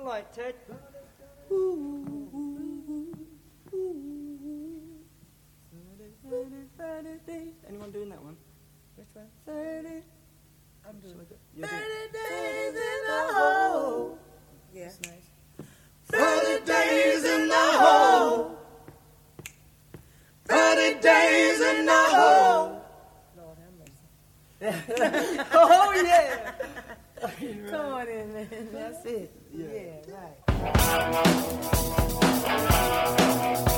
like, Ted? Anyone doing that one? Which one? 30. I'm doing it. 30 days in the hole. Yeah. That's nice. 30 days in the hole. 30 days in the hole. Lord have mercy. Oh, yeah. Come on in, man. That's it. Yeah. Yeah, right.